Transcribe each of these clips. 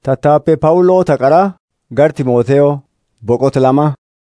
Tattaaffii Phaawuloo Taqaraa gar Timootewoo boqota 2.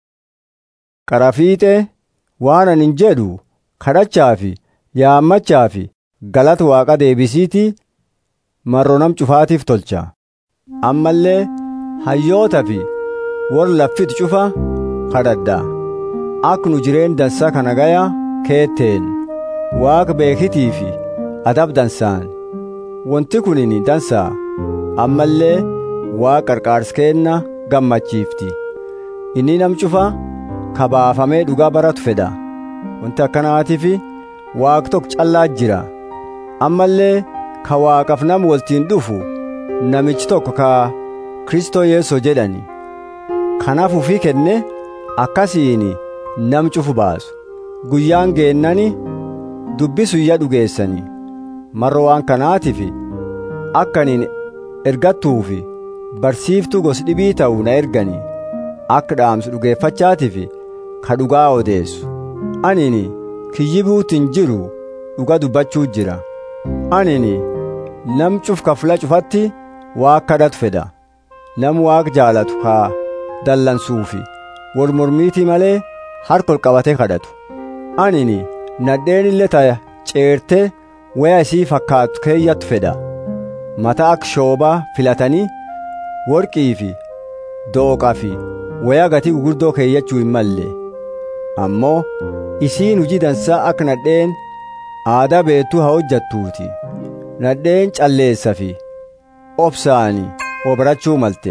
Qara fiixee waan anin jedhu kadhachaa fi yaammachaa fi galata Waaqa deebisiitii marroo nam cufaatiif tolcha. Ammallee hayyoota fi warra laffitu cufa kadhadha. Akka nu jireen dansaa kana gayaa keetteen Waaqa beekitii fi adab dansaan wanti kunin dansaa ammallee Waaqa qarqaarsa kenna gammachiifti. Inni nam cufa kabaafamee dhugaa baratu fedha. Wanti akkanaatiif Waaqa tokko callaa jira. Ammallee ka Waaqaaf nam waltiin dhufu namichi tokko ka Kristoo Yesuus jedhani. Kanaaf ufii kenne akkasiin nam cufu baasu. Guyyaan geennani dubbisu iyya dhugeessani. Marroo waan kanaatiif akkaniin ergattuufi barsiiftuu gosa dhibii ta'u na ergani. Akka dhaamsu dhugeeffachaatiif ka dhugaa odeessu. Anini kiyyibuutiin jiru dhuga dubbachuu jira. Anini nam cufka fula cufatti Waaqa kadhatu fedha. Nam Waaqa jaalatu kaa dallansuufi wal mormiitii malee harka ol qabatee kadhatu. Anini nadheen illee taya ceertee waya isii fakkaatu keeyyattu fedha. Mataa akka shoobaa filatanii worqii fi dooqaa fi waya gatii gurguddoo keeyyachuu hin malle. Ammoo isiin hujii dansaa akka nadheen aadaa beektuu haa hojjattuuti. Nadheen calleessa fi obsaanii obarachuu malte.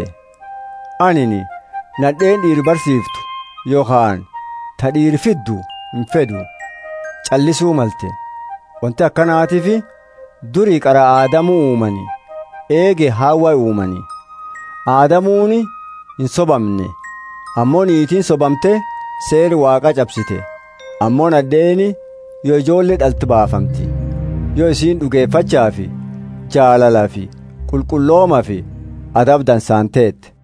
Anini nadheen dhiir barsiiftu yookaan ta dhiir fiddu hin fedhu callisuu malte. Wanti akkanaatiif durii qara Aadamuu uumani eege Haawwa uumani. Aadamuuni hin sobamne ammoo niitiin sobamte seeri Waaqa cabsite. Ammoo nadheeni yoo ijoollee dhalti baafamti yoo isiin dhugeeffachaa fi jaalalaa fi qulqullooma fi adab dansaan teette.